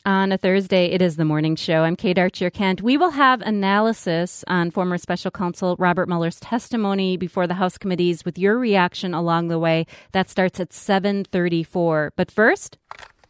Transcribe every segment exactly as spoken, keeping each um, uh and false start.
On a Thursday, it is the morning show. I'm Kate Archer-Kent. We will have analysis on former special counsel Robert Mueller's testimony before the House committees with your reaction along the way. That starts at seven thirty-four. But first,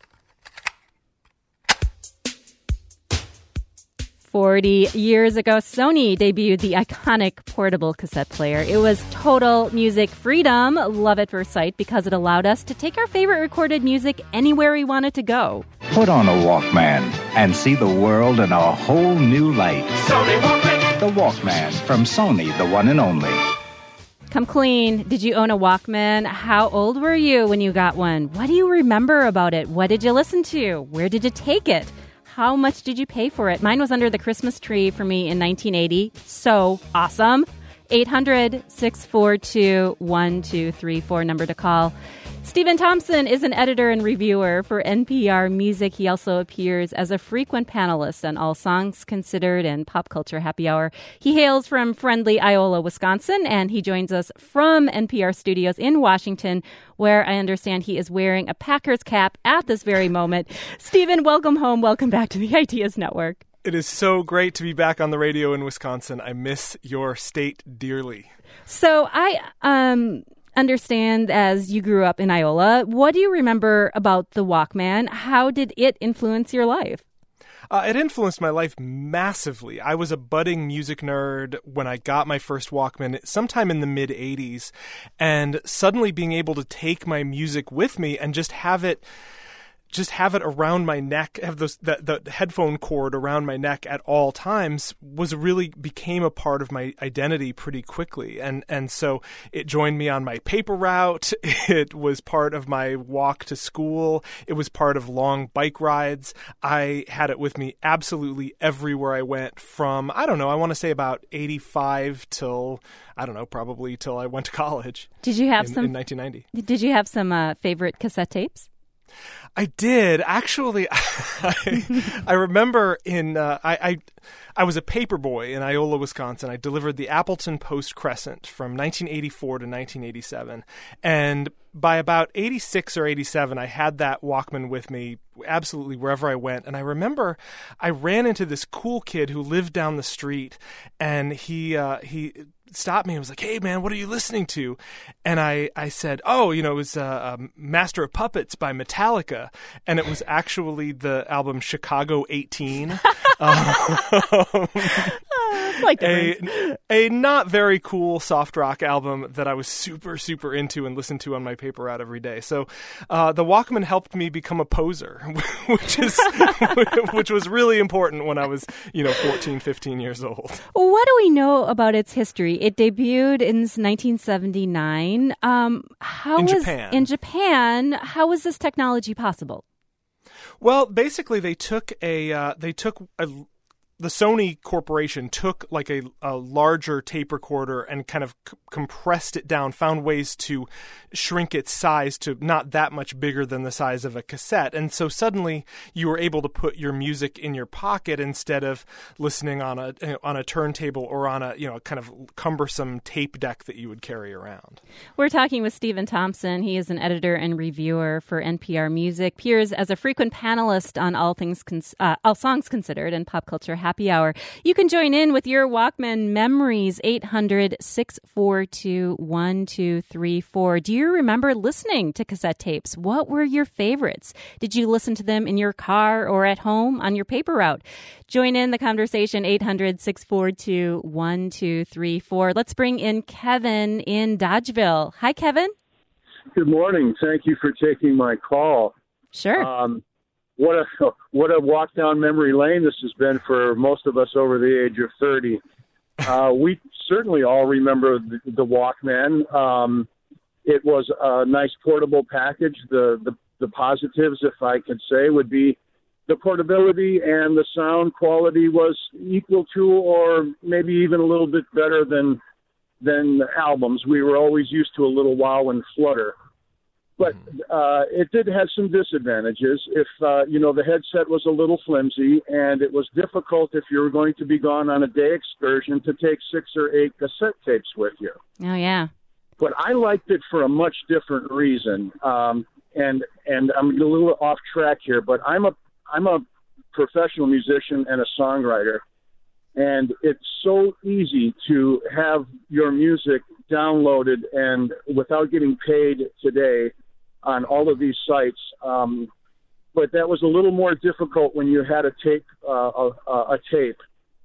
forty years ago, Sony debuted the iconic portable cassette player. It was total music freedom, love at first sight, because it allowed us to take our favorite recorded music anywhere we wanted to go. Put on a Walkman and see the world in a whole new light. Sony Walkman. The Walkman from Sony, the one and only. Come clean. Did you own a Walkman? How old were you when you got one? What do you remember about it? What did you listen to? Where did you take it? How much did you pay for it? Mine was under the Christmas tree for me in nineteen eighty. So awesome. eight hundred, six four two, one two three four, number to call. Stephen Thompson is an editor and reviewer for N P R Music. He also appears as a frequent panelist on All Songs Considered and Pop Culture Happy Hour. He hails from friendly Iola, Wisconsin, and he joins us from N P R studios in Washington, where I understand he is wearing a Packers cap at this very moment. Stephen, welcome home. Welcome back to the Ideas Network. It is so great to be back on the radio in Wisconsin. I miss your state dearly. So I um, understand, as you grew up in Iola, what do you remember about the Walkman? How did it influence your life? Uh, it influenced my life massively. I was a budding music nerd when I got my first Walkman sometime in the mid-eighties, and suddenly being able to take my music with me and just have it just have it around my neck, have those, the, the headphone cord around my neck at all times was really became a part of my identity pretty quickly. And, and so it joined me on my paper route. It was part of my walk to school. It was part of long bike rides. I had it with me absolutely everywhere I went from, I don't know, I want to say about eighty-five till, I don't know, probably till I went to college. Did you have in, some, in nineteen ninety. Did you have some uh, favorite cassette tapes? I did. Actually, I, I remember in, uh, I, I I was a paper boy in Iola, Wisconsin. I delivered the Appleton Post-Crescent from nineteen eighty-four to nineteen eighty-seven. And by about eighty-six or eighty-seven, I had that Walkman with me absolutely wherever I went. And I remember I ran into this cool kid who lived down the street, and he uh, he stopped me and was like, "Hey, man, what are you listening to?" And I, I said, "Oh, you know, it was uh, um, Master of Puppets by Metallica." And it was actually the album Chicago eighteen. um, like a, a not very cool soft rock album that I was super, super into and listened to on my paper route every day. So uh, the Walkman helped me become a poser, which is which was really important when I was, you know, fourteen, fifteen years old. What do we know about its history? It debuted in nineteen seventy-nine. Um, how in was, Japan. In Japan, how was this technology possible? Well, basically, they took a uh, they took a, the Sony Corporation took like a, a larger tape recorder and kind of c- compressed it down, found ways to shrink its size to not that much bigger than the size of a cassette. And so suddenly you were able to put your music in your pocket instead of listening on a on a turntable or on a, you know, kind of cumbersome tape deck that you would carry around. We're talking with Stephen Thompson. He is an editor and reviewer for N P R Music, appears as a frequent panelist on All Things Cons- uh, All Songs Considered and Pop Culture Happy Hour. You can join in with your Walkman memories, eight hundred, six four two, one two three four. Do you remember listening to cassette tapes? What were your favorites? Did you listen to them in your car or at home on your paper route? Join in the conversation, eight hundred, six four two, one two three four. Let's bring in Kevin in Dodgeville. Hi, Kevin. Good morning. Thank you for taking my call. Sure. Um, What a what a walk down memory lane this has been for most of us over the age of thirty. Uh, we certainly all remember the, the Walkman. Um, it was a nice portable package. The, the the positives, if I could say, would be the portability and the sound quality was equal to, or maybe even a little bit better than than the albums. We were always used to a little wow and flutter. But uh, it did have some disadvantages. If, uh, you know, the headset was a little flimsy, and it was difficult if you were going to be gone on a day excursion to take six or eight cassette tapes with you. Oh, yeah. But I liked it for a much different reason. Um, and and I'm a little off track here, but I'm a I'm a professional musician and a songwriter. And it's so easy to have your music downloaded and without getting paid today on all of these sites. Um, but that was a little more difficult when you had a tape, uh, a, a tape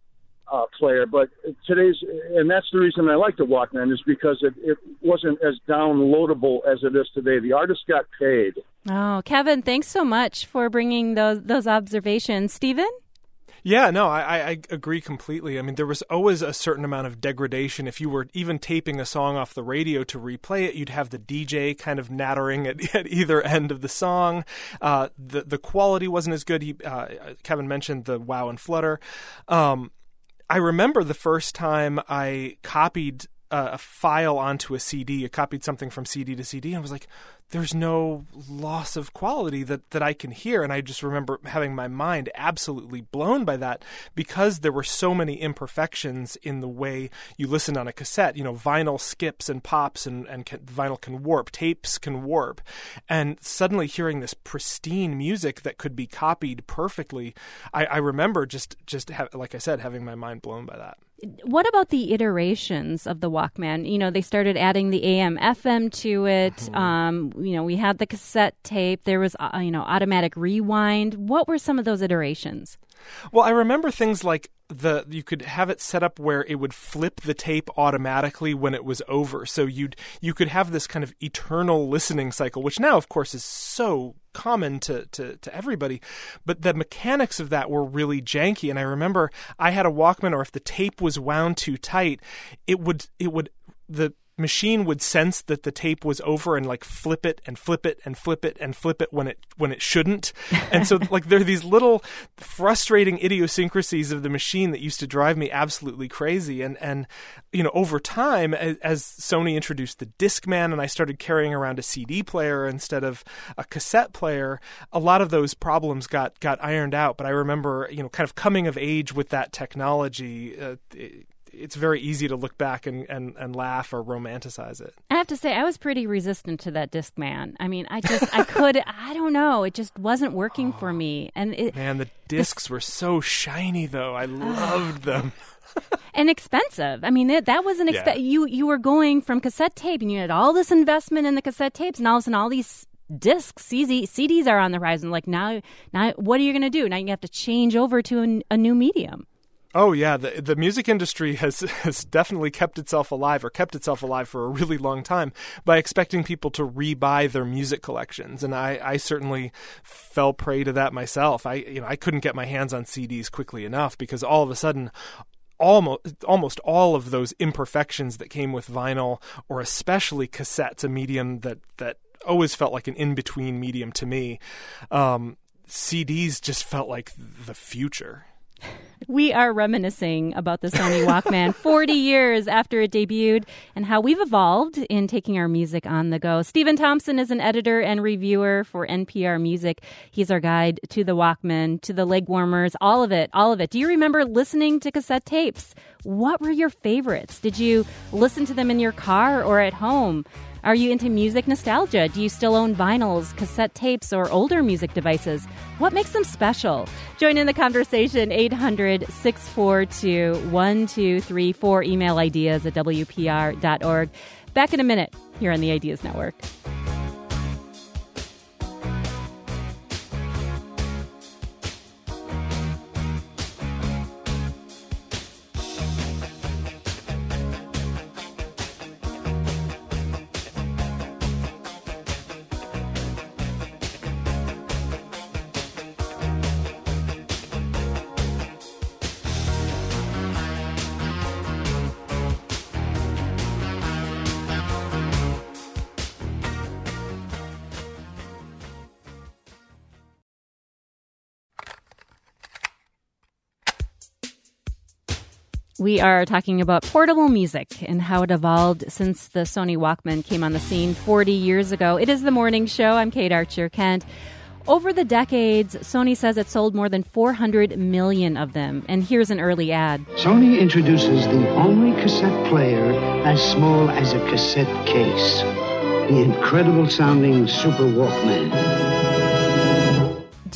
uh, player. But today's, and that's the reason I like the Walkman, is because it, it wasn't as downloadable as it is today. The artist got paid. Oh, Kevin, thanks so much for bringing those those observations. Stephen? Yeah, no, I, I agree completely. I mean, there was always a certain amount of degradation. If you were even taping a song off the radio to replay it, you'd have the D J kind of nattering at, at either end of the song. Uh, the the quality wasn't as good. He, uh, Kevin mentioned the wow and flutter. Um, I remember the first time I copied a file onto a C D. I copied something from C D to C D, and I was like, there's no loss of quality that, that I can hear. And I just remember having my mind absolutely blown by that, because there were so many imperfections in the way you listen on a cassette. You know, vinyl skips and pops, and, and can, vinyl can warp, tapes can warp. And suddenly hearing this pristine music that could be copied perfectly, I, I remember just, just ha- like I said, having my mind blown by that. What about the iterations of the Walkman? You know, they started adding the A M F M to it. Mm-hmm. Um, you know, we had the cassette tape. There was, uh, you know, automatic rewind. What were some of those iterations? Well, I remember things like the you could have it set up where it would flip the tape automatically when it was over. So you'd you could have this kind of eternal listening cycle, which now, of course, is so common to, to, to everybody. But the mechanics of that were really janky. And I remember I had a Walkman, or if the tape was wound too tight, it would it would the machine would sense that the tape was over and like flip it and flip it and flip it and flip it when it when it shouldn't. And so like there are these little frustrating idiosyncrasies of the machine that used to drive me absolutely crazy. And and you know, over time, as, as Sony introduced the Discman and I started carrying around a C D player instead of a cassette player, a lot of those problems got got ironed out. But I remember, you know, kind of coming of age with that technology. Uh, it, It's very easy to look back and, and, and laugh or romanticize it. I have to say, I was pretty resistant to that Discman. I mean, I just, I could, I don't know. It just wasn't working oh, for me. And it, Man, the discs this, were so shiny, though. I loved uh, them. And expensive. I mean, it, that was an expensive. Yeah. You, you were going from cassette tape, and you had all this investment in the cassette tapes, and all of a sudden all these discs, C D, C Ds are on the horizon. Like, now, now what are you going to do? Now you have to change over to a, a new medium. Oh, yeah. The the music industry has, has definitely kept itself alive, or kept itself alive for a really long time, by expecting people to rebuy their music collections. And I, I certainly fell prey to that myself. I you know I couldn't get my hands on C Ds quickly enough, because all of a sudden, almost almost all of those imperfections that came with vinyl, or especially cassettes, a medium that, that always felt like an in-between medium to me, um, C Ds just felt like the future. We are reminiscing about the Sony Walkman forty years after it debuted, and how we've evolved in taking our music on the go. Stephen Thompson is an editor and reviewer for N P R Music. He's our guide to the Walkman, to the leg warmers, all of it, all of it. Do you remember listening to cassette tapes? What were your favorites? Did you listen to them in your car or at home? Are you into music nostalgia? Do you still own vinyls, cassette tapes, or older music devices? What makes them special? Join in the conversation, eight hundred, six four two, one two three four. Email ideas at W P R dot org. Back in a minute here on the Ideas Network. We are talking about portable music and how it evolved since the Sony Walkman came on the scene forty years ago. It is The Morning Show. I'm Kate Archer-Kent. Over the decades, Sony says it sold more than four hundred million of them. And here's an early ad. Sony introduces the only cassette player as small as a cassette case. The incredible sounding Super Walkman. Do you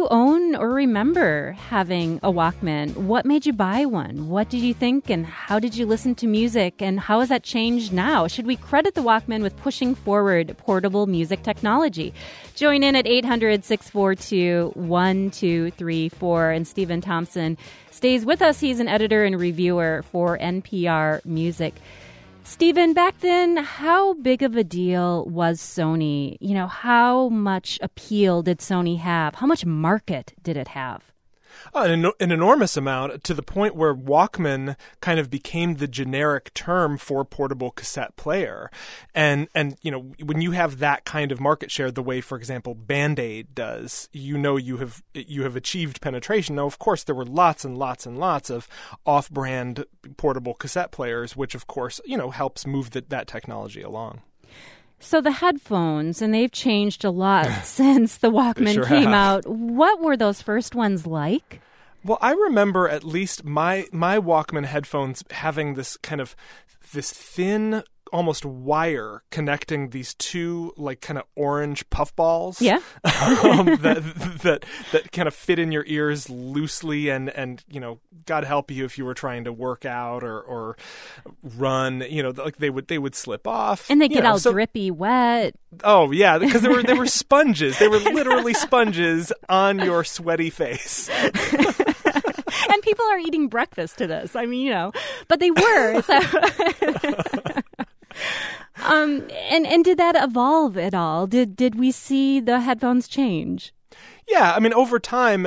own or remember having a Walkman? What made you buy one? What did you think and how did you listen to music? And how has that changed now? Should we credit the Walkman with pushing forward portable music technology? Join in at eight hundred, six four two, one two three four. And Stephen Thompson stays with us. He's an editor and reviewer for N P R Music. Stephen, back then, how big of a deal was Sony? You know, how much appeal did Sony have? How much market did it have? Uh, an, an enormous amount, to the point where Walkman kind of became the generic term for portable cassette player. And, and you know, when you have that kind of market share, the way, for example, Band-Aid does, you know you have you have achieved penetration. Now, of course, there were lots and lots and lots of off-brand portable cassette players, which, of course, you know, helps move the, that technology along. So the headphones, and they've changed a lot since the Walkman sure came have. out. What were those first ones like? Well, I remember at least my my Walkman headphones having this kind of this thin, almost wire connecting these two like kind of orange puffballs. Yeah. um, that that that kind of fit in your ears loosely, and and you know, God help you if you were trying to work out or or run. You know, like they would they would slip off, And they get know, all so, drippy wet. Oh yeah, because they were they were sponges. They were literally sponges on your sweaty face. And people are eating breakfast to this. I mean, you know, but they were. So. um, and, and did that evolve at all? Did did we see the headphones change? Yeah, I mean, over time,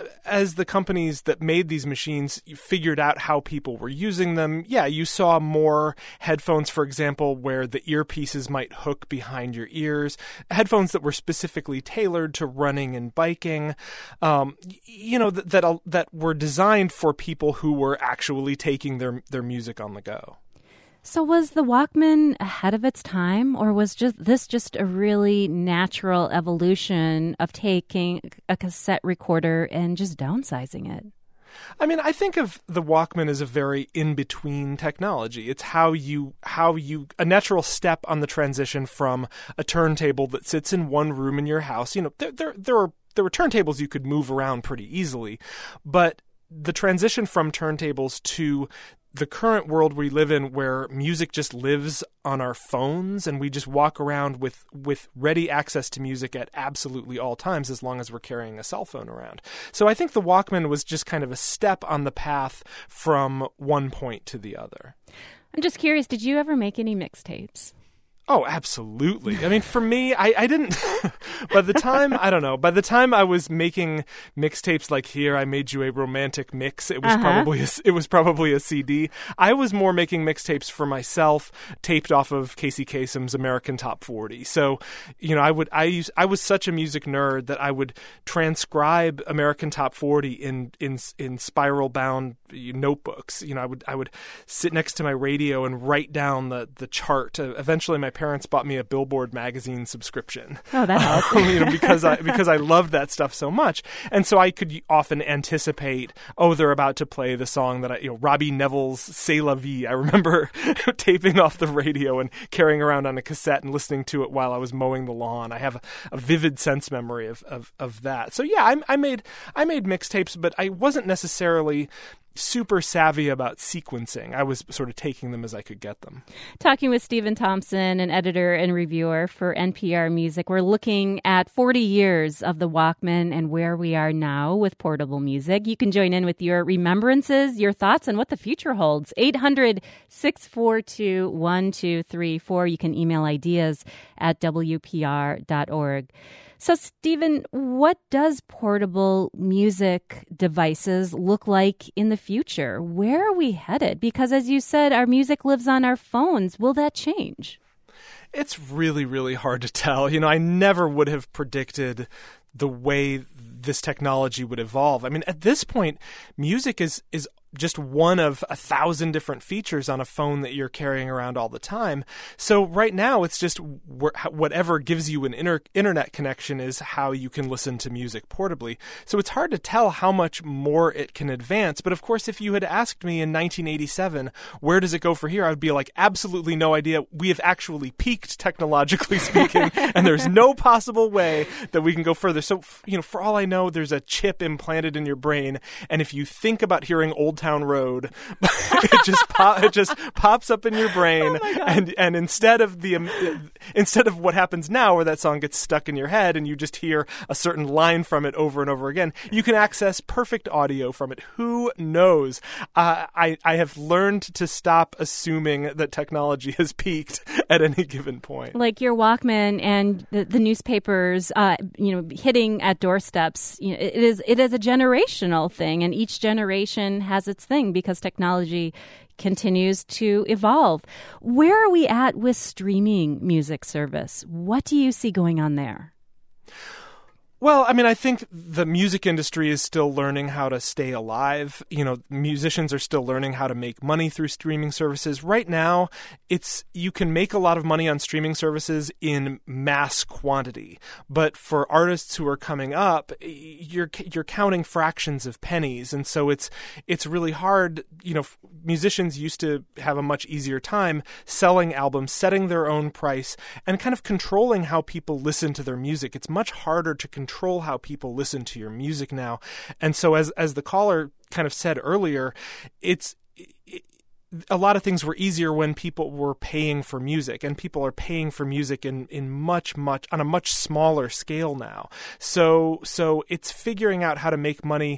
as the companies that made these machines figured out how people were using them, yeah, you saw more headphones, for example, where the earpieces might hook behind your ears, headphones that were specifically tailored to running and biking, um, you know, that, that that were designed for people who were actually taking their their music on the go. So was the Walkman ahead of its time, or was just this just a really natural evolution of taking a cassette recorder and just downsizing it? I mean, I think of the Walkman as a very in-between technology. It's how you, how you, a natural step on the transition from a turntable that sits in one room in your house. You know, there, there, there are, there were turntables you could move around pretty easily, but the transition from turntables to the current world we live in, where music just lives on our phones and we just walk around with, with ready access to music at absolutely all times, as long as we're carrying a cell phone around. So I think the Walkman was just kind of a step on the path from one point to the other. I'm just curious, did you ever make any mixtapes? Oh, absolutely. I mean, for me, I, I didn't, by the time, I don't know, by the time I was making mixtapes like Here, I Made You a Romantic Mix, it was uh-huh. probably a, it was probably a C D. I was more making mixtapes for myself, taped off of Casey Kasem's American Top forty. So, you know, I would, I use, I was such a music nerd that I would transcribe American Top forty in, in, in spiral bound notebooks. You know, I would, I would sit next to my radio and write down the, the chart. Uh, eventually my parents bought me a Billboard magazine subscription. Oh, that helped. um, you know, because I because I loved that stuff so much, and so I could often anticipate, oh, they're about to play the song that I, you know, Robbie Neville's "C'est La Vie." I remember taping off the radio and carrying around on a cassette and listening to it while I was mowing the lawn. I have a, a vivid sense memory of, of of that. So yeah, I, I made I made mixtapes, but I wasn't necessarily super savvy about sequencing. I was sort of taking them as I could get them. Talking with Stephen Thompson, an editor and reviewer for N P R Music. We're looking at forty years of the Walkman and where we are now with portable music. You can join in with your remembrances, your thoughts, and what the future holds. eight hundred, six four two, one two three four. You can email ideas at W P R dot org. So, Stephen, what does portable music devices look like in the future? Where are we headed? Because, as you said, our music lives on our phones. Will that change? It's really, really hard to tell. You know, I never would have predicted the way this technology would evolve. I mean, at this point, music is is just one of a thousand different features on a phone that you're carrying around all the time. So right now, it's just wh- whatever gives you an inter- internet connection is how you can listen to music portably. So it's hard to tell how much more it can advance. But of course, if you had asked me in nineteen eighty-seven, where does it go for here? I would be like, absolutely no idea. We have actually peaked technologically speaking, and there's no possible way that we can go further. So, you know, for all I know, there's a chip implanted in your brain. And if you think about hearing Old Town Road, it just pop, it just pops up in your brain, oh and and instead of the um, instead of what happens now, where that song gets stuck in your head and you just hear a certain line from it over and over again, you can access perfect audio from it. Who knows? Uh, I I have learned to stop assuming that technology has peaked at any given point. Like your Walkman and the, the newspapers, uh, you know, hitting at doorsteps. You know, it is it is a generational thing, and each generation has its thing because technology continues to evolve. Where are we at with streaming music service? What do you see going on there? Well, I mean, I think the music industry is still learning how to stay alive. You know, musicians are still learning how to make money through streaming services. Right now, it's you can make a lot of money on streaming services in mass quantity. But for artists who are coming up, you're you're counting fractions of pennies, and so it's it's really hard. You know, musicians used to have a much easier time selling albums, setting their own price, and kind of controlling how people listen to their music. It's much harder to control control how people listen to your music now. And so as as the caller kind of said earlier, it's it, a lot of things were easier when people were paying for music, and people are paying for music in, in much, much on a much smaller scale now. So so it's figuring out how to make money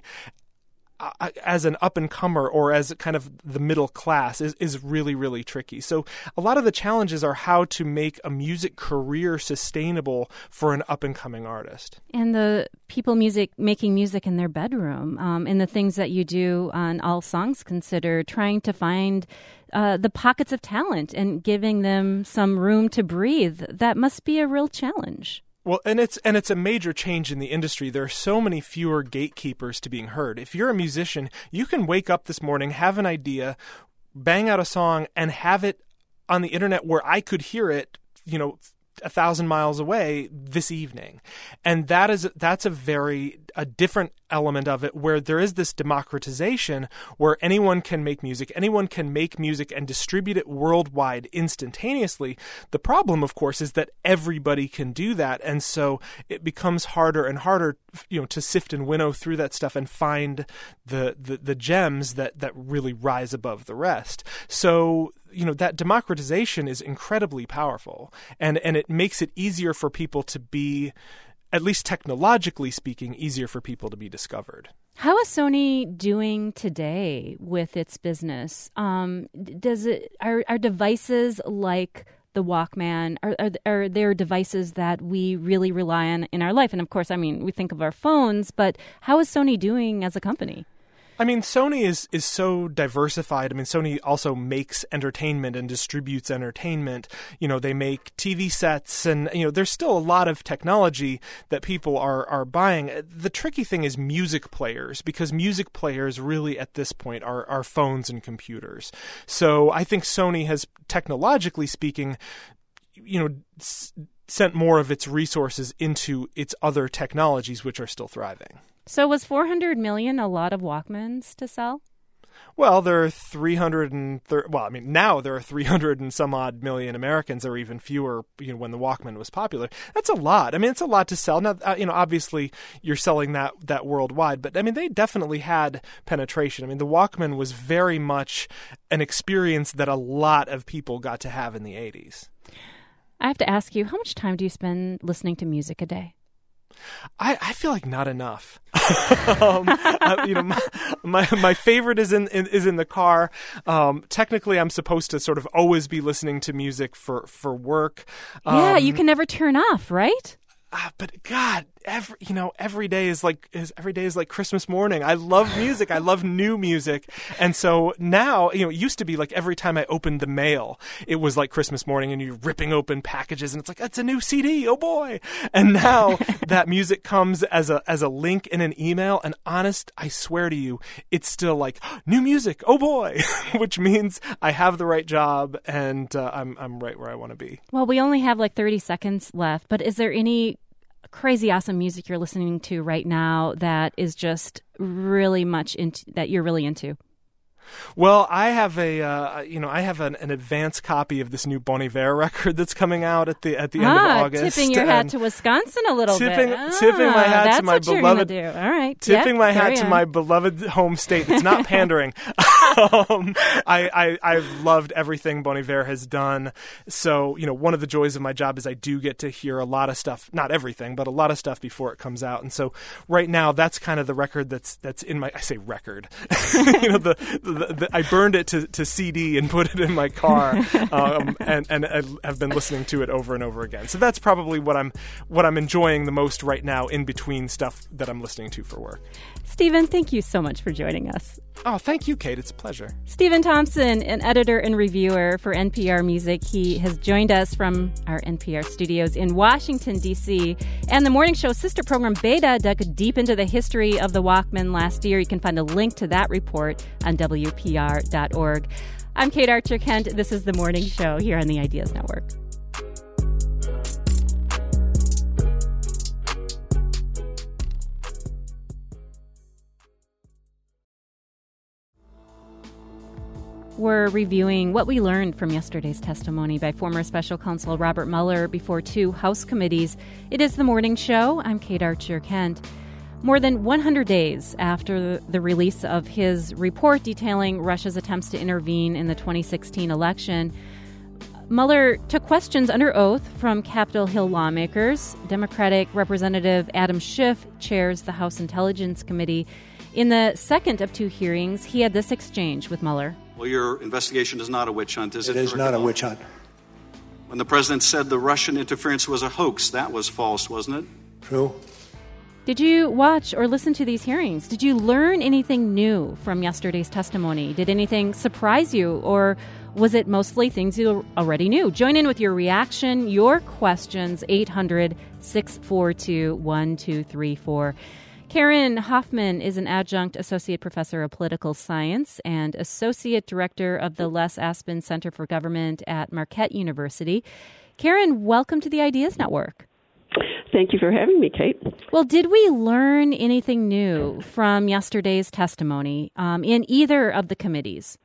as an up-and-comer or as kind of the middle class is, is really, really tricky. So a lot of the challenges are how to make a music career sustainable for an up-and-coming artist. And the people music making music in their bedroom, um, and the things that you do on All Songs Considered, trying to find uh, the pockets of talent and giving them some room to breathe. That must be a real challenge. Well, and it's and it's a major change in the industry. There are so many fewer gatekeepers to being heard. If you're a musician, you can wake up this morning, have an idea, bang out a song, and have it on the internet where I could hear it, you know, a thousand miles away this evening. And that is that's a very a different element of it, where there is this democratization where anyone can make music, anyone can make music and distribute it worldwide instantaneously. The problem, of course, is that everybody can do that, and so it becomes harder and harder, you know, to sift and winnow through that stuff and find the the, the gems that that really rise above the rest. So you know, that democratization is incredibly powerful, and and it makes it easier for people to be, at least technologically speaking, easier for people to be discovered. How is Sony doing today with its business? Um, does it are are devices like the Walkman, are, are are there devices that we really rely on in our life? And of course, I mean, we think of our phones, but how is Sony doing as a company? I mean, Sony is, is so diversified. I mean, Sony also makes entertainment and distributes entertainment. You know, they make T V sets, and, you know, there's still a lot of technology that people are, are buying. The tricky thing is music players, because music players really at this point are, are phones and computers. So I think Sony has, technologically speaking, you know, s- sent more of its resources into its other technologies, which are still thriving. So was four hundred million a lot of Walkmans to sell? Well, there are three hundred thirty, well, I mean, now there are three hundred and some odd million Americans. There were even fewer, you know, when the Walkman was popular. That's a lot. I mean, it's a lot to sell. Now, uh, you know, obviously you're selling that, that worldwide, but I mean, they definitely had penetration. I mean, the Walkman was very much an experience that a lot of people got to have in the eighties. I have to ask you, how much time do you spend listening to music a day? I, I feel like not enough. um, uh, you know, my, my my favorite is in, in is in the car. Um, technically, I'm supposed to sort of always be listening to music for for work. Um, yeah, you can never turn off, right? Uh, but God, every, you know, every day is like is every day is like Christmas morning. I love music. I love new music. And so now, you know, it used to be like every time I opened the mail, it was like Christmas morning and you're ripping open packages and it's like, it's a new C D. Oh boy. And now that music comes as a, as a link in an email. And honest, I swear to you, it's still like new music. Oh boy, which means I have the right job and uh, I'm, I'm right where I want to be. Well, we only have like thirty seconds left, but is there any crazy awesome music you're listening to right now that is just really much into that you're really into? Well, I have a uh, you know I have an, an advance copy of this new Bon Iver record that's coming out at the at the ah, end of August. Tipping your hat to Wisconsin a little tipping, bit. Ah, tipping my hat that's to my what you're beloved. Gonna do. All right. Tipping yep, my hat to on. my beloved home state. It's not pandering. um, I, I I've loved everything Bon Iver has done. So you know, one of the joys of my job is I do get to hear a lot of stuff, not everything, but a lot of stuff before it comes out. And so right now, that's kind of the record that's that's in my. I say record. you know, the, the, the I burned it to, to C D and put it in my car, um, and and I have been listening to it over and over again. So that's probably what I'm what I'm enjoying the most right now, in between stuff that I'm listening to for work. Stephen, thank you so much for joining us. Oh, thank you, Kate. It's a pleasure. Stephen Thompson, an editor and reviewer for N P R Music. He has joined us from our N P R studios in Washington, D C. And the morning show sister program Beta dug deep into the history of the Walkman last year. You can find a link to that report on W P R dot org. I'm Kate Archer-Kent. This is The Morning Show here on the Ideas Network. We're reviewing what we learned from yesterday's testimony by former special counsel Robert Mueller before two House committees. It is The Morning Show. I'm Kate Archer-Kent. More than one hundred days after the release of his report detailing Russia's attempts to intervene in the twenty sixteen election, Mueller took questions under oath from Capitol Hill lawmakers. Democratic Representative Adam Schiff chairs the House Intelligence Committee. In the second of two hearings, he had this exchange with Mueller. Well, your investigation is not a witch hunt, is it? It is not a witch hunt. When the president said the Russian interference was a hoax, that was false, wasn't it? True. Did you watch or listen to these hearings? Did you learn anything new from yesterday's testimony? Did anything surprise you, or was it mostly things you already knew? Join in with your reaction, your questions, eight hundred, six four two, one two three four. Karen Hoffman is an adjunct associate professor of political science and associate director of the Les Aspin Center for Government at Marquette University. Karen, welcome to the Ideas Network. Thank you for having me, Kate. Well, did we learn anything new from yesterday's testimony um, in either of the committees?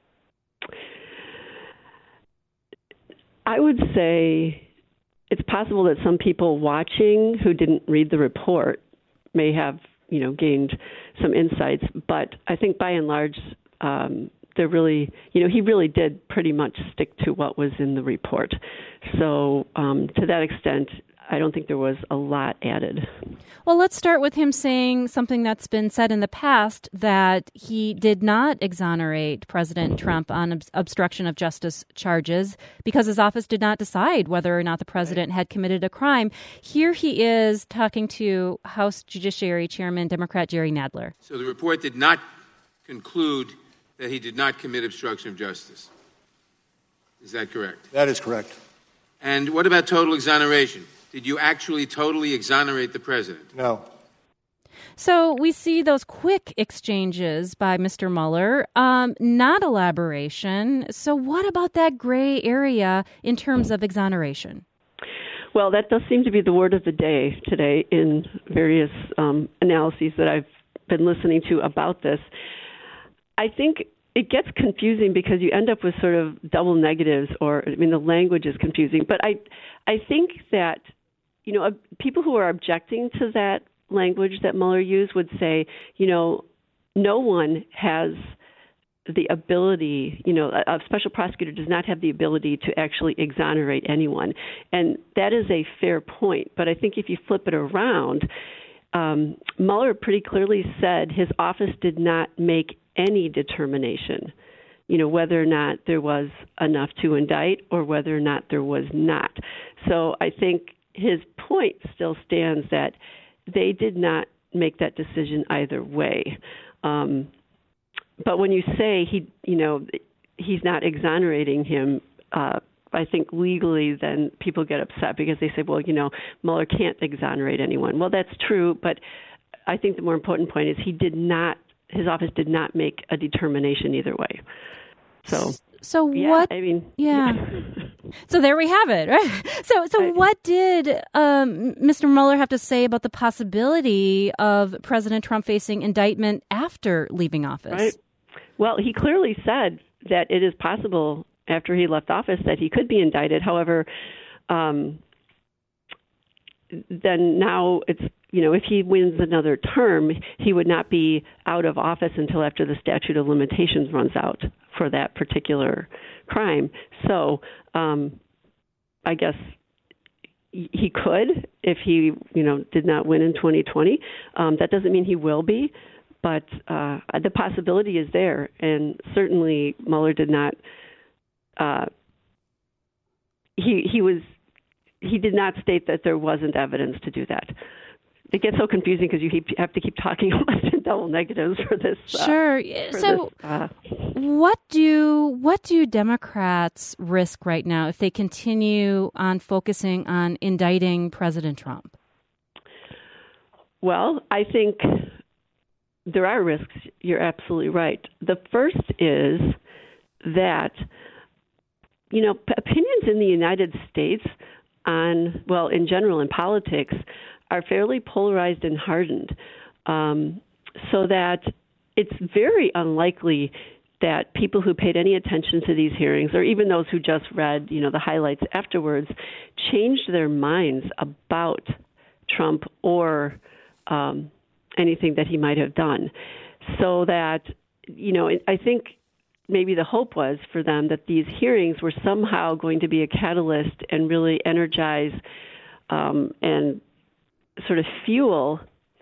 I would say it's possible that some people watching who didn't read the report may have, you know, gained some insights. But I think by and large, um, they're really, you know, he really did pretty much stick to what was in the report. So um, to that extent, I don't think there was a lot added. Well, let's start with him saying something that's been said in the past, that he did not exonerate President Trump on ob- obstruction of justice charges because his office did not decide whether or not the president had committed a crime. Here he is talking to House Judiciary Chairman Democrat Jerry Nadler. So the report did not conclude that he did not commit obstruction of justice. Is that correct? That is correct. And what about total exoneration? Did you actually totally exonerate the president? No. So we see those quick exchanges by Mister Mueller, um, not elaboration. So what about that gray area in terms of exoneration? Well, that does seem to be the word of the day today in various um, analyses that I've been listening to about this. I think it gets confusing because you end up with sort of double negatives, or, I mean, the language is confusing. But I, I think that, you know, uh, people who are objecting to that language that Mueller used would say, you know, no one has the ability, you know, a, a special prosecutor does not have the ability to actually exonerate anyone. And that is a fair point. But I think if you flip it around, um, Mueller pretty clearly said his office did not make any determination, you know, whether or not there was enough to indict or whether or not there was not. So I think his point still stands that they did not make that decision either way. Um, but when you say he, you know, he's not exonerating him, uh, I think legally then people get upset because they say, well, you know, Mueller can't exonerate anyone. Well, that's true, but I think the more important point is he did not, his office did not make a determination either way. So, so yeah, what? I mean, yeah. So there we have it. Right? So, so I, what did um, Mister Mueller have to say about the possibility of President Trump facing indictment after leaving office? Right. Well, he clearly said that it is possible after he left office that he could be indicted. However, um, then now it's, you know, if he wins another term, he would not be out of office until after the statute of limitations runs out for that particular crime. So um, I guess he could if he, you know, did not win in twenty twenty. Um, that doesn't mean he will be, but uh, the possibility is there. And certainly Mueller did not Uh, he he was he did not state that there wasn't evidence to do that. It gets so confusing because you keep, have to keep talking about double negatives for this. Uh, sure. for so, this, uh, what do what do Democrats risk right now if they continue on focusing on indicting President Trump? Well, I think there are risks. You're absolutely right. The first is that, you know, p- opinions in the United States on, well, in general, in politics, are fairly polarized and hardened, um, so that it's very unlikely that people who paid any attention to these hearings, or even those who just read, you know, the highlights afterwards, changed their minds about Trump or um, anything that he might have done. So that, you know, I think maybe the hope was for them that these hearings were somehow going to be a catalyst and really energize um, and sort of fuel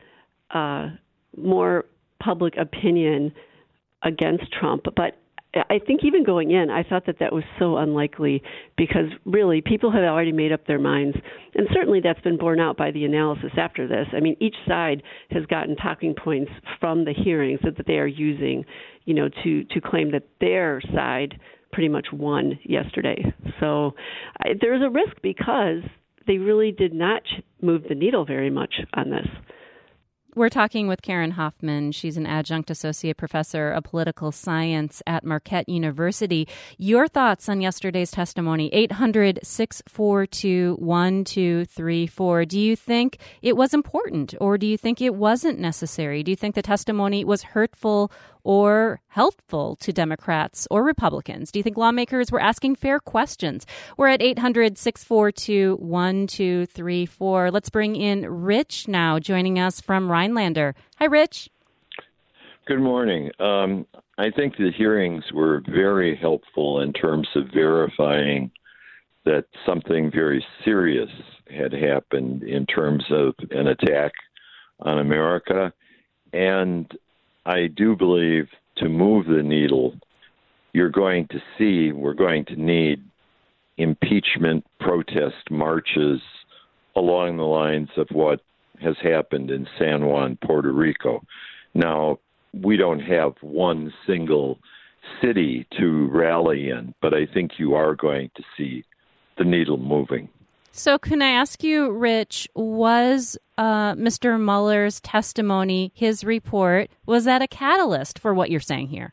uh, more public opinion against Trump. But I think even going in, I thought that that was so unlikely because really people have already made up their minds. And certainly that's been borne out by the analysis after this. I mean, each side has gotten talking points from the hearings that, that they are using, you know, to, to claim that their side pretty much won yesterday. So I, there's a risk because they really did not move the needle very much on this. We're talking with Karen Hoffman. She's an adjunct associate professor of political science at Marquette University. Your thoughts on yesterday's testimony, eight hundred, six four two, one two three four. Do you think it was important or do you think it wasn't necessary? Do you think the testimony was hurtful or helpful to Democrats or Republicans? Do you think lawmakers were asking fair questions? We're at eight hundred, six four two, one two three four. Let's bring in Rich now, joining us from Rhinelander. Hi, Rich. Good morning. Um, I think the hearings were very helpful in terms of verifying that something very serious had happened in terms of an attack on America. And I do believe to move the needle, you're going to see, we're going to need impeachment protest marches along the lines of what has happened in San Juan, Puerto Rico. Now, we don't have one single city to rally in, but I think you are going to see the needle moving. So can I ask you, Rich, was uh, Mister Mueller's testimony, his report, was that a catalyst for what you're saying here?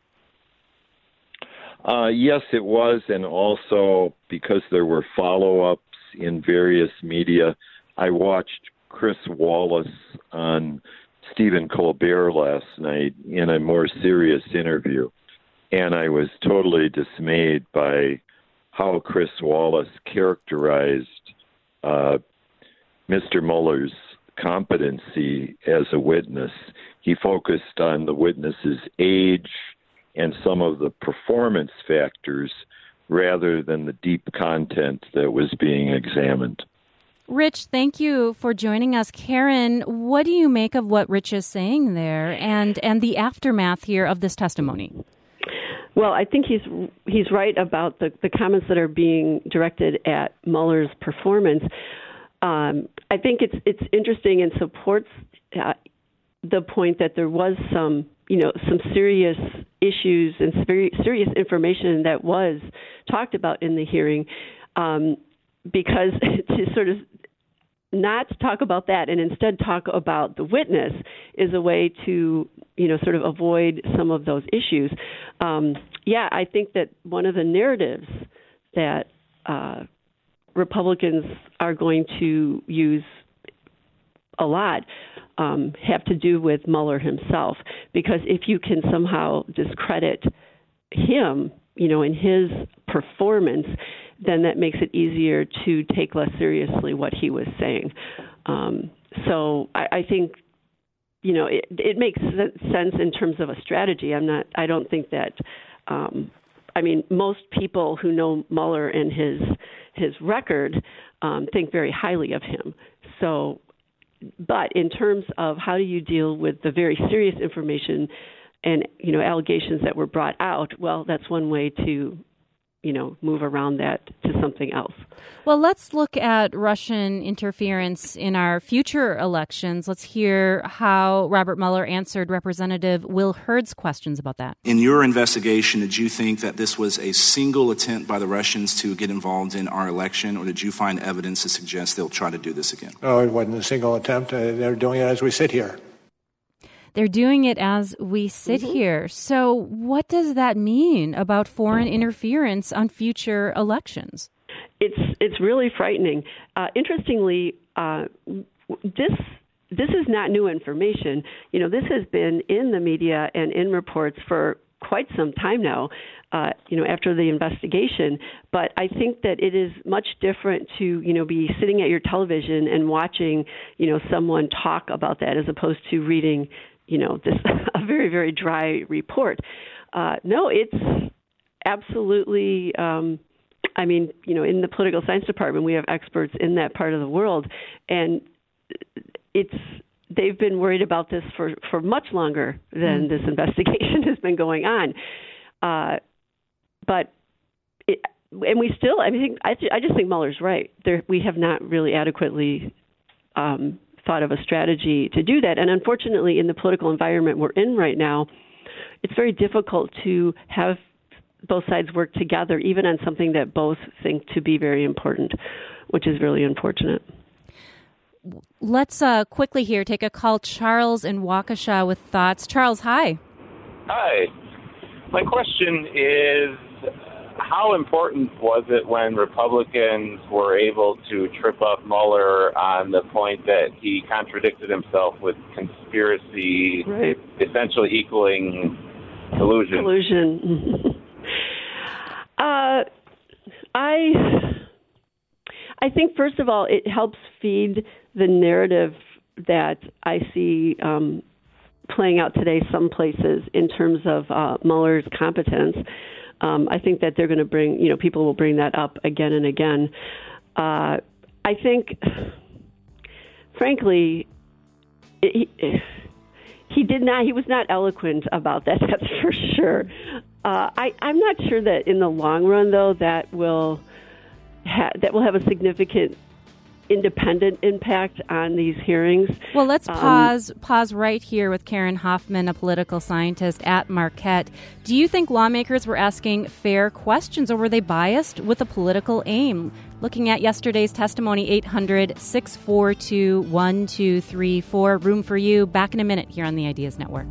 Uh, yes, it was, and also because there were follow-ups in various media. I watched Chris Wallace on Stephen Colbert last night in a more serious interview, and I was totally dismayed by how Chris Wallace characterized uh, Mister Mueller's competency as a witness. He focused on the witness's age and some of the performance factors rather than the deep content that was being examined. Rich, thank you for joining us. Karen, what do you make of what Rich is saying there and, and the aftermath here of this testimony? Well, I think he's he's right about the, the comments that are being directed at Mueller's performance. um, I think it's it's interesting and supports uh, the point that there was some, you know, some serious issues and very serious information that was talked about in the hearing, um, because to sort of not talk about that and instead talk about the witness is a way to, you know, sort of avoid some of those issues. Um, yeah, I think that one of the narratives that uh, Republicans are going to use a lot um, have to do with Mueller himself, because if you can somehow discredit him, you know, in his performance, then that makes it easier to take less seriously what he was saying. Um, so I, I think, you know, it, it makes sense in terms of a strategy. I'm not. I don't think that. Um, I mean, most people who know Mueller and his his record um, think very highly of him. So, but in terms of how do you deal with the very serious information and, you know, allegations that were brought out, well, that's one way to, you know, move around that to something else. Well, let's look at Russian interference in our future elections. Let's hear how Robert Mueller answered Representative Will Hurd's questions about that. In your investigation, did you think that this was a single attempt by the Russians to get involved in our election, or did you find evidence to suggest they'll try to do this again? Oh, it wasn't a single attempt. Uh, they're doing it as we sit here. They're doing it as we sit mm-hmm. here. So what does that mean about foreign interference on future elections? It's it's really frightening. Uh, interestingly, uh, this this is not new information. You know, this has been in the media and in reports for quite some time now, uh, you know, after the investigation. But I think that it is much different to, you know, be sitting at your television and watching, you know, someone talk about that as opposed to reading, you know, this a very, very dry report. Uh, no, it's absolutely, um, I mean, you know, in the political science department, we have experts in that part of the world, and it's they've been worried about this for, for much longer than mm. this investigation has been going on. Uh, but, it, and we still, I mean, I, I just think Mueller's right. There, we have not really adequately um, thought of a strategy to do that. And unfortunately, in the political environment we're in right now, it's very difficult to have both sides work together, even on something that both think to be very important, which is really unfortunate. Let's uh, quickly here take a call. Charles in Waukesha with thoughts. Charles, hi. Hi. My question is, how important was it when Republicans were able to trip up Mueller on the point that he contradicted himself with conspiracy, right. essentially equaling collusion? Collusion. uh, I, I think, first of all, it helps feed the narrative that I see um, playing out today some places in terms of uh, Mueller's competence. Um, I think that they're going to bring, you know, people will bring that up again and again. Uh, I think, frankly, he, he did not, he was not eloquent about that, that's for sure. Uh, I, I'm not sure that in the long run, though, that will ha- that will have a significant independent impact on these hearings. Well, let's um, pause pause right here with Karen Hoffman, a political scientist at Marquette. Do you think lawmakers were asking fair questions, or were they biased with a political aim? Looking at yesterday's testimony, eight hundred, six four two, one two three four. Room for you. Back in a minute here on the Ideas Network.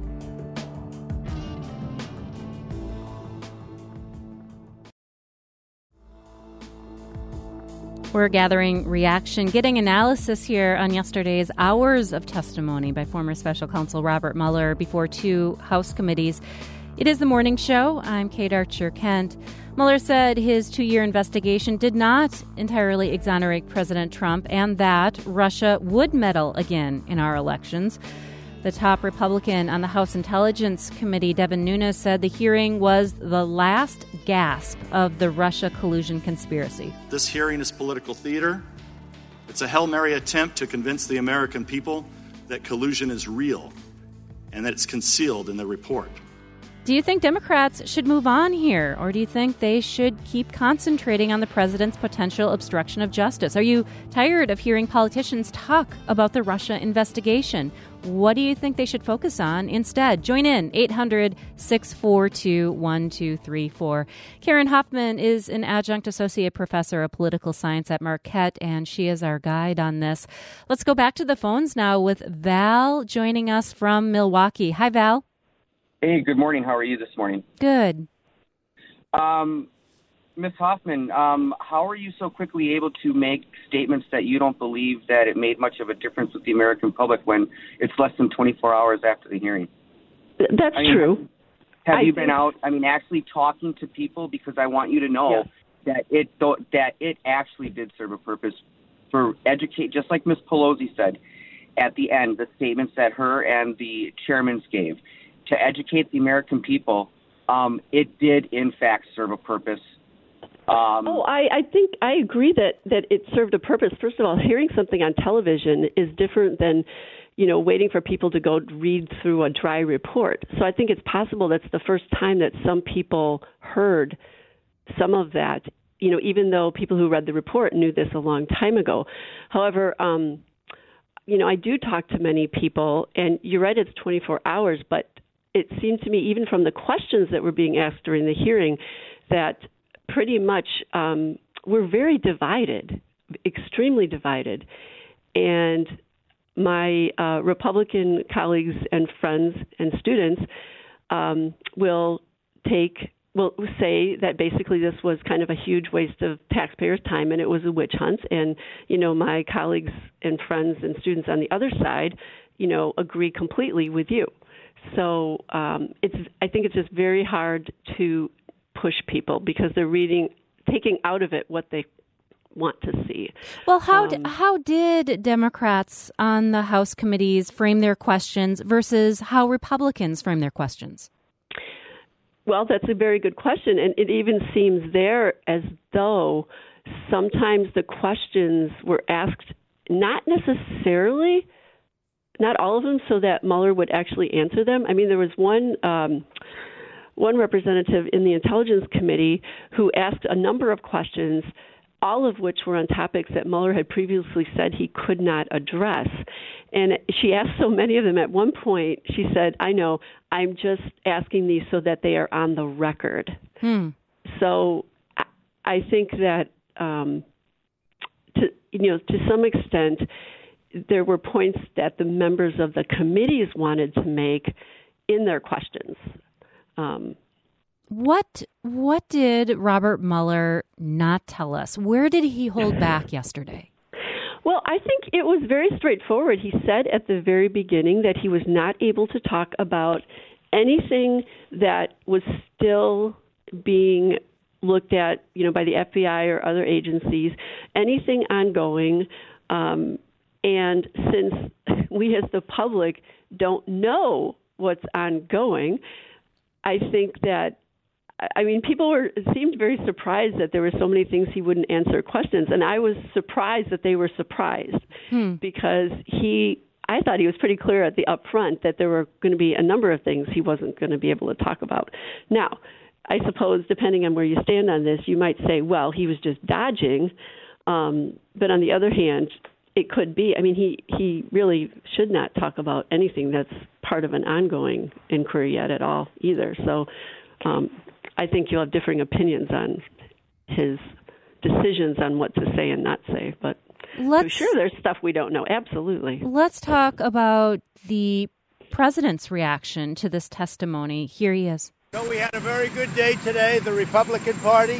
We're gathering reaction, getting analysis here on yesterday's hours of testimony by former special counsel Robert Mueller before two House committees. It is the morning show. I'm Kate Archer-Kent. Mueller said his two-year investigation did not entirely exonerate President Trump and that Russia would meddle again in our elections. The top Republican on the House Intelligence Committee, Devin Nunes, said the hearing was the last gasp of the Russia collusion conspiracy. This hearing is political theater. It's a Hail Mary attempt to convince the American people that collusion is real and that it's concealed in the report. Do you think Democrats should move on here, or do you think they should keep concentrating on the president's potential obstruction of justice? Are you tired of hearing politicians talk about the Russia investigation? What do you think they should focus on instead? Join in, eight hundred, six four two, one two three four. Karen Hoffman is an adjunct associate professor of political science at Marquette, and she is our guide on this. Let's go back to the phones now with Val joining us from Milwaukee. Hi, Val. Hey, good morning. How are you this morning? Good. Um, Miz Hoffman, um, how are you so quickly able to make statements that you don't believe that it made much of a difference with the American public when it's less than twenty-four hours after the hearing? That's I mean, true. Have I you think... been out, I mean, actually talking to people? Because I want you to know yes. that it that it actually did serve a purpose for educate, just like Miz Pelosi said at the end, the statements that her and the chairmans gave. To educate the American people, um, it did, in fact, serve a purpose. Um, oh, I, I think I agree that, that it served a purpose. First of all, hearing something on television is different than, you know, waiting for people to go read through a dry report. So I think it's possible that's the first time that some people heard some of that, you know, even though people who read the report knew this a long time ago. However, um, you know, I do talk to many people, and you're right, it's twenty-four hours, but it seemed to me, even from the questions that were being asked during the hearing, that pretty much um, we're very divided, extremely divided. And my uh, Republican colleagues and friends and students um, will take will say that basically this was kind of a huge waste of taxpayers' time and it was a witch hunt. And, you know, my colleagues and friends and students on the other side, you know, agree completely with you. So um, it's. I think it's just very hard to push people because they're reading, taking out of it what they want to see. Well, how um, d- how did Democrats on the House committees frame their questions versus how Republicans frame their questions? Well, that's a very good question, and it even seems there as though sometimes the questions were asked not necessarily. Not all of them, so that Mueller would actually answer them. I mean, there was one um, one representative in the Intelligence Committee who asked a number of questions, all of which were on topics that Mueller had previously said he could not address. And she asked so many of them at one point, she said, I know, I'm just asking these so that they are on the record. Hmm. So I, I think that, um, to you know, to some extent, there were points that the members of the committees wanted to make in their questions. Um, what what did Robert Mueller not tell us? Where did he hold back yesterday? Well, I think it was very straightforward. He said at the very beginning that he was not able to talk about anything that was still being looked at, you know, by the F B I or other agencies, anything ongoing. Um, And since we as the public don't know what's ongoing, I think that, I mean, people were seemed very surprised that there were so many things he wouldn't answer questions. And I was surprised that they were surprised hmm. because he, I thought he was pretty clear at the upfront that there were going to be a number of things he wasn't going to be able to talk about. Now, I suppose, depending on where you stand on this, you might say, well, he was just dodging. Um, but on the other hand, it could be. I mean, he, he really should not talk about anything that's part of an ongoing inquiry yet at all either. So um, I think you'll have differing opinions on his decisions on what to say and not say. But I'm sure there's stuff we don't know. Absolutely. Let's talk about the president's reaction to this testimony. Here he is. So we had a very good day today, the Republican Party,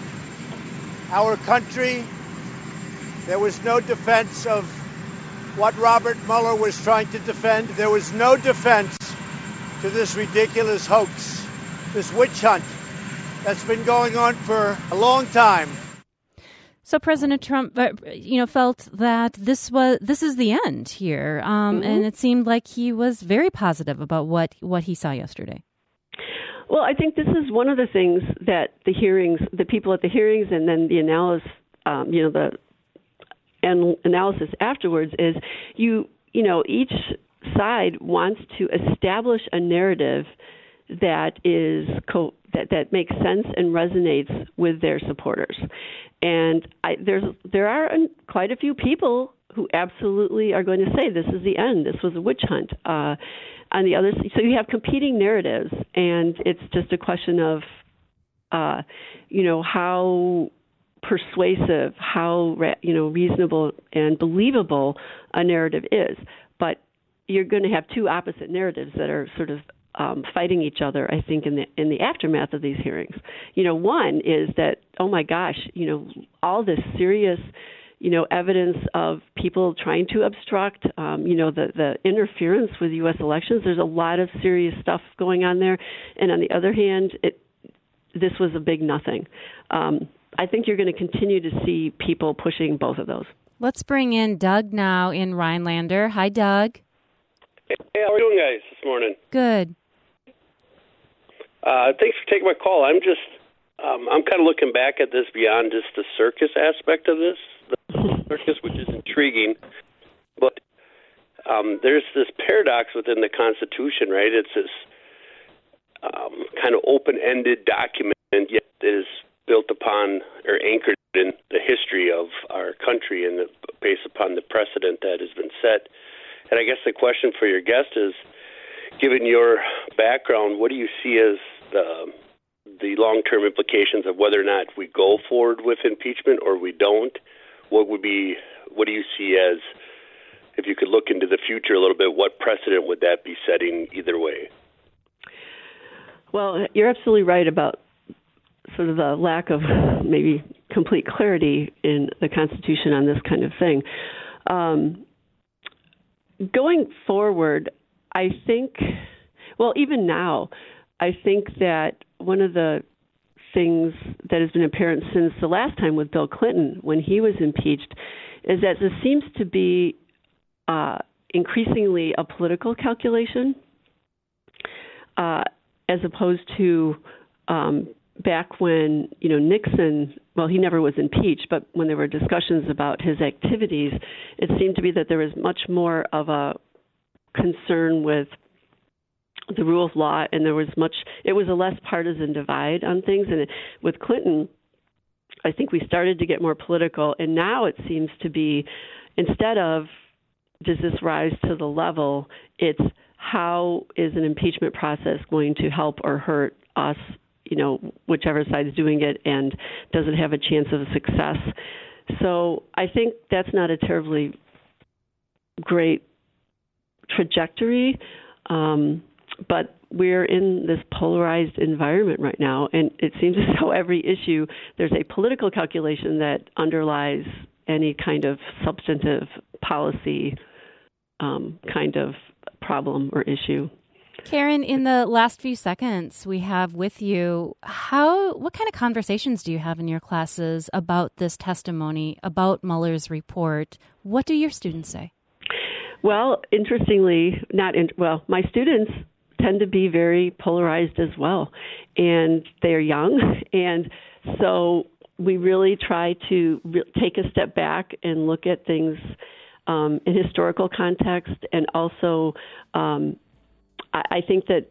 our country. There was no defense of what Robert Mueller was trying to defend. There was no defense to this ridiculous hoax, this witch hunt that's been going on for a long time. So President Trump, uh, you know, felt that this was this is the end here, um, Mm-hmm. and it seemed like he was very positive about what, what he saw yesterday. Well, I think this is one of the things that the hearings, the people at the hearings, and then the analysis, um, you know, the and analysis afterwards is you, you know, each side wants to establish a narrative that is co- that, that makes sense and resonates with their supporters. And I, there's there are quite a few people who absolutely are going to say this is the end. This was a witch hunt. Uh, on the other, so you have competing narratives, and it's just a question of, uh, you know, how persuasive, how you know reasonable and believable a narrative is. But you're going to have two opposite narratives that are sort of um, fighting each other, I think, in the in the aftermath of these hearings. You know, one is that, oh my gosh, you know, all this serious, you know, evidence of people trying to obstruct, um, you know, the, the interference with U S elections. There's a lot of serious stuff going on there. And on the other hand, it, this was a big nothing. Um, I think you're going to continue to see people pushing both of those. Let's bring in Doug now in Rhinelander. Hi, Doug. Hey, how are you doing, guys, this morning? Good. Uh, thanks for taking my call. I'm just, um, I'm kind of looking back at this beyond just the circus aspect of this, the circus, which is intriguing. But um, there's this paradox within the Constitution, right? It's this um, kind of open-ended document, yet it is built upon or anchored in the history of our country and the, based upon the precedent that has been set. And I guess the question for your guest is, given your background, what do you see as the the long-term implications of whether or not we go forward with impeachment or we don't? What would be, what do you see as, if you could look into the future a little bit, what precedent would that be setting either way? Well, you're absolutely right about sort of the lack of maybe complete clarity in the Constitution on this kind of thing. Um, going forward, I think, well, even now, I think that one of the things that has been apparent since the last time with Bill Clinton, when he was impeached, is that this seems to be uh, increasingly a political calculation uh, as opposed to um, back when, you know, Nixon, well, he never was impeached, but when there were discussions about his activities, it seemed to be that there was much more of a concern with the rule of law, and there was much, it was a less partisan divide on things. And it, with Clinton, I think we started to get more political, and now it seems to be, instead of does this rise to the level, it's how is an impeachment process going to help or hurt us, you know, whichever side is doing it, and does it have a chance of success? So I think that's not a terribly great trajectory, um, but we're in this polarized environment right now, and it seems as though every issue, there's a political calculation that underlies any kind of substantive policy um, kind of problem or issue. Karen, in the last few seconds we have with you, how what kind of conversations do you have in your classes about this testimony, about Mueller's report? What do your students say? Well, interestingly, not in, well, my students tend to be very polarized as well, and they're young, and so we really try to re- take a step back and look at things um, in historical context, and also um, I, I think that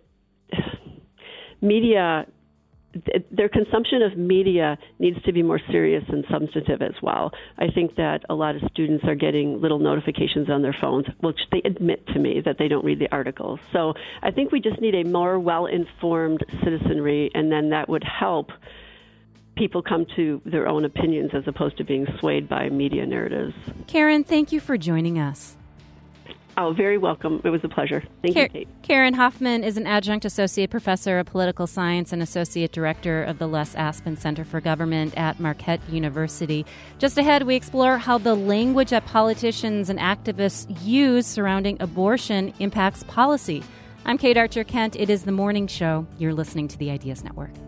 media, th- their consumption of media needs to be more serious and substantive as well. I think that a lot of students are getting little notifications on their phones, which they admit to me that they don't read the articles. So I think we just need a more well-informed citizenry, and then that would help people come to their own opinions as opposed to being swayed by media narratives. Karen, thank you for joining us. Oh, very welcome. It was a pleasure. Thank Car- you, Kate. Karen Hoffman is an adjunct associate professor of political science and associate director of the Les Aspin Center for Government at Marquette University. Just ahead, we explore how the language that politicians and activists use surrounding abortion impacts policy. I'm Kate Archer Kent. It is The Morning Show. You're listening to the Ideas Network.